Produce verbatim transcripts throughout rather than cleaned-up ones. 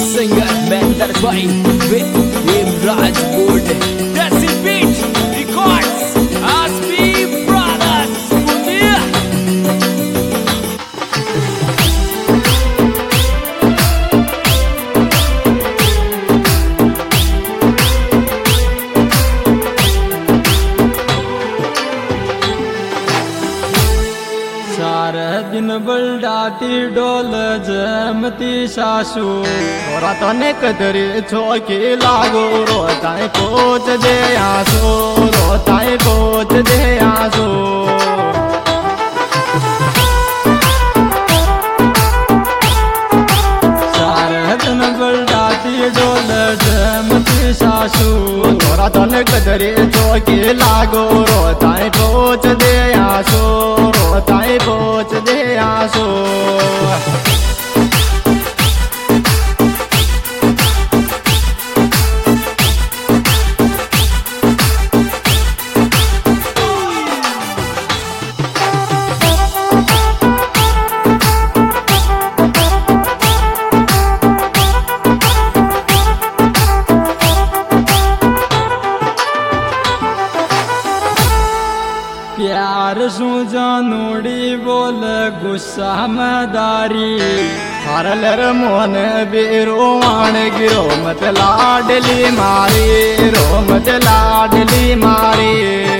singer Mehtar Bhai with Hemraj Gold. Desi Beat Records, Aspi Brothers, Bundia. सारे दिन बलडाती डोल जमती सासू रोरा तने कदरी छोकी लागो रोताए कोच दे आसो रोताए कोच दे आसो सारे दिन बलडाती डोल जमती सासू रोरा तने कदरी छोकी लागो रोताए कोच दे आसो रोताए कोच दे आसो प्यार सू जानोड़ी बोल गुस्सा मदारी हरलर मोहन बेरो आण गिरो मत लाडली मारी रो मत लाडली मारी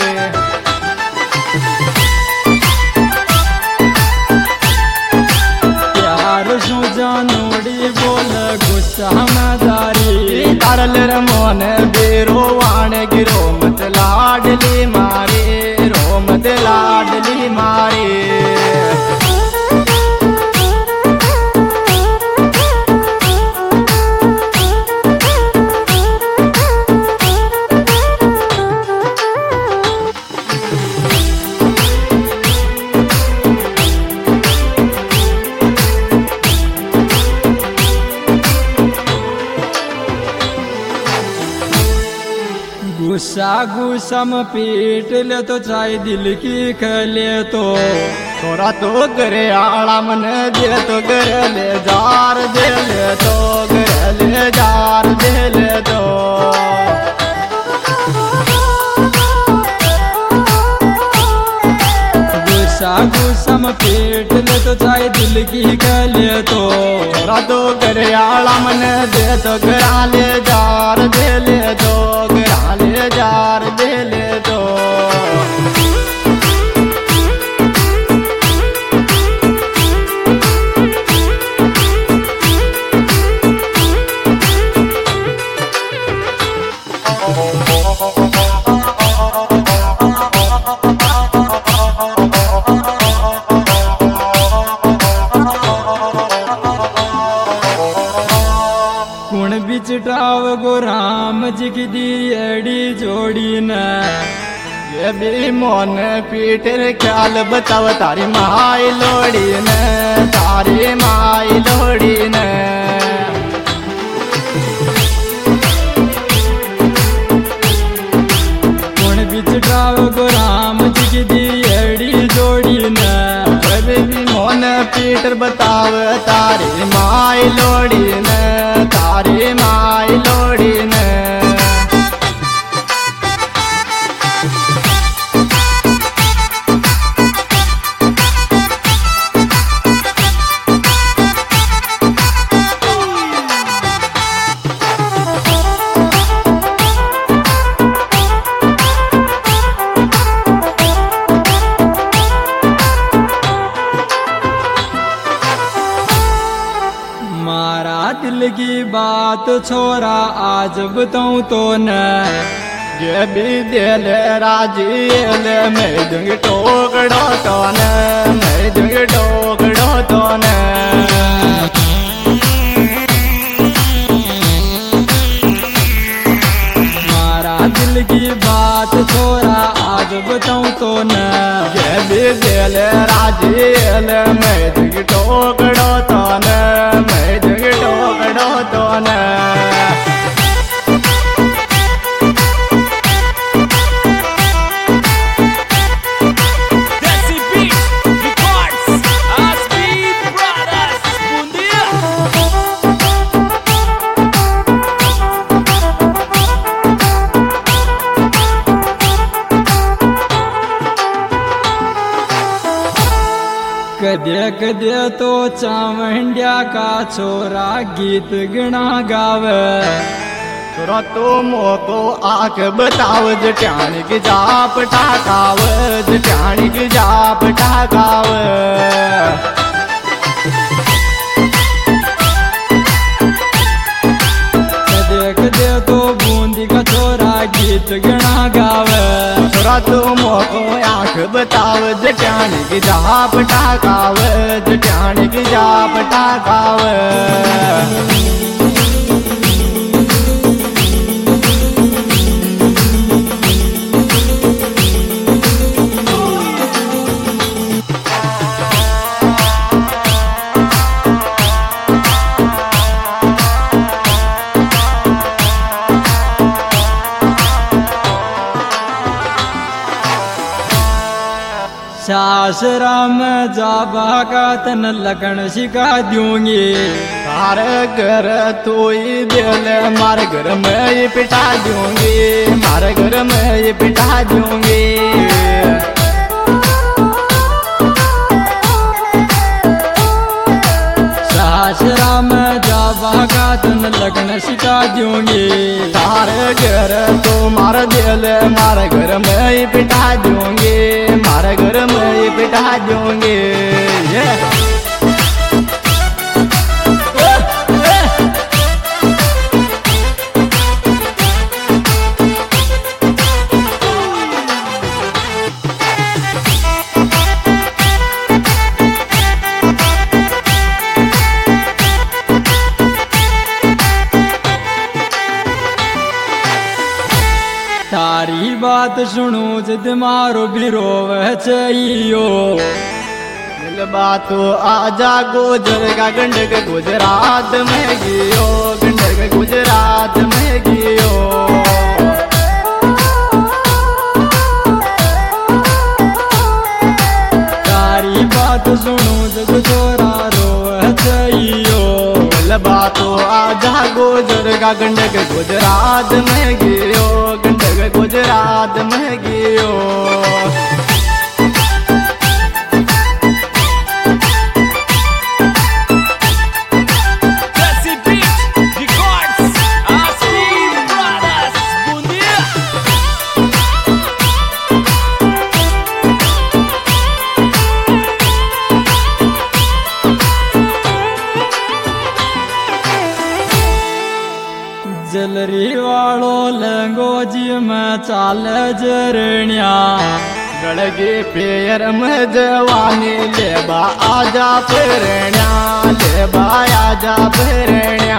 प्यार सू जानोड़ी बोल गुस्सा मदारी हरलर मोहन बेरो आण गिरो मत लाडली मारी मत लाडली मारे गुस्सा गुस्सा में पीट ले तो चाहे दिल की खले तो थोड़ा तो करे आड़ा मन दे तो करे ले जार दे ले तो करे ले जार दे ले तो गुस्सा गुस्सा में पीट ले तो चाहे दिल की खले तो थोड़ा तो करे आड़ा मन दे तो करा ले जार दे ले तो ले जार दे ले दो कुण बिचटाव गो राम जी की दी एड़ी जोड़ी न ये भी मोन पीटर ख्याल बताव तारी माई लोड़ी न तारी माई लोड़ी न कुण बिचटाव गो राम जी की दी एड़ी जोड़ी न ये भी मोन पीटर बताव तारी माई लोड़ी न तारी माई लोड़ी ने मारा दिल की बात छोरा आज बताऊं तो न ये भी दिल राजी ले मैं दूंगी टोकड़ो तो न मैं दूंगी टोकड़ो तो न मारा दिल की बात छोरा आज बताऊं तो न ये भी दिल राजी ले मैं दूंगी टोकड़ो तो न मैं दूंगी टोकड़ो तो न Desi Beat Records, Aspi Brothers, Bundia. देख दे तो चावंडिया का छोरा गीत गणा गावे छोरा तो मोको आख बताव जट्याणी की जाप टाकाव जट्याणी की जाप टाकाव देख दे तो बूंदी का छोरा गीत गणा गावे छोरा तो मोको आख बताव जट्याणी की जाप टाकाव जट्याणी की जाप टाकाव सासराम जाबा का तन लगन सिखा दूंगी तार घर तो ही दिल मार घर में ही पिटा दूंगी मार घर में ही पिटा दूंगी सासराम जाबा का तन लगन सिखा दूंगी तार घर तो मार दिल मार घर में ही पिटा दूंगी मारे घर में ही पिटा दूंगी तारी बात सुनो जद मारो बिरोव चाहियो दिल बातो आजा गोजर का गंडक गुजरात में गियो गंडक गुजरात में गियो तारी बात सुनो जद छोरा रोव चाहियो दिल बातो आजा गोजर का गंडक गुजरात में गियो गुजरात में गियो जलरी वालो लंगो जी में चाल जरण्या गड़गे पेयर में जवानी लेबा आजा पेरण्या लेबा आजा पेरण्या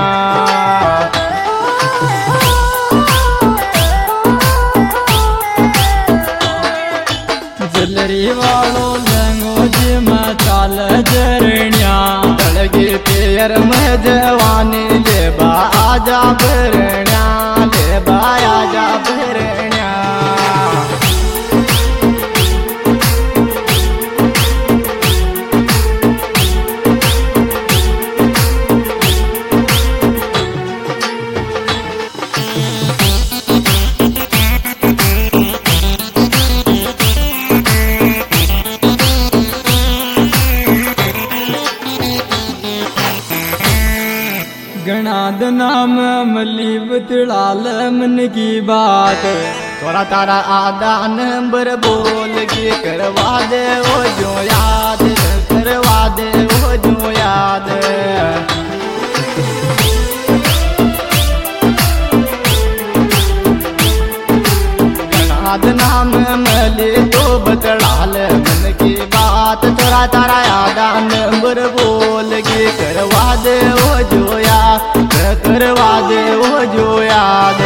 जलरी वालो लंगो जी में चाल जरण्या गड़गे पेयर में जवानी लेबा आजा पेरण्या लेबा आजा पेरण्या गणाद नाम मली बतलाल मन की बात थोड़ा तारा आधा नंबर बोल के करवा दे वो जो याद करवा दे वो जो याद गणाद नाम मली तो बतलाल मन की बात थोड़ा तारा आधा नंबर बोल के करवा दे वो जो याद करवा दे वो जो याद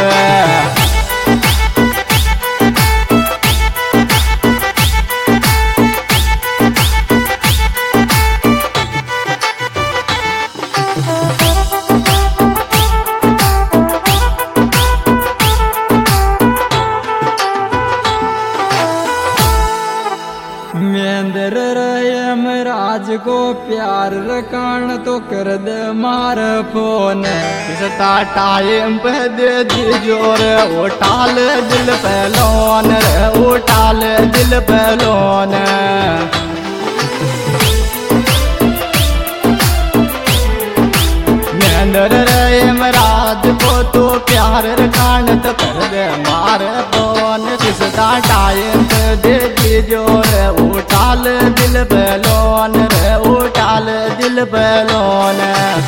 मेंदर रयम राज को प्यार रकान तो कर दे मार फोन इसता टाइम पे दे दी जोर उठाल दिल पे लोन रे उठाल दिल पे लोन सिकंदर रे मराद को तो प्यार रखानत कर दे मार बोन किसदा टाइम दे दीजो रे उठाल दिल बेलोन रे उठाल दिल बेलोन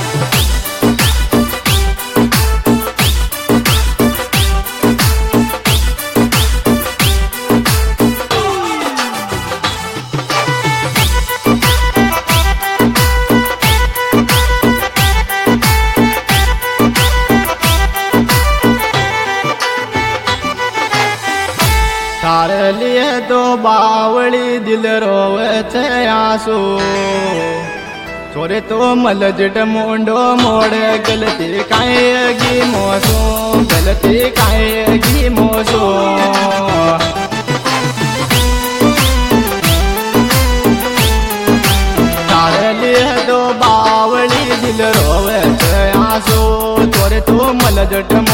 तारे लिए तो बावड़ी दिल रोवे छे आंसू छोरे तो मलजट मुंडो मोड़े गलती काएगी मोसो गलती काएगी मोसो तारे लिए तो बावड़ी दिल रोवे छे आंसू छोरे तो मलजट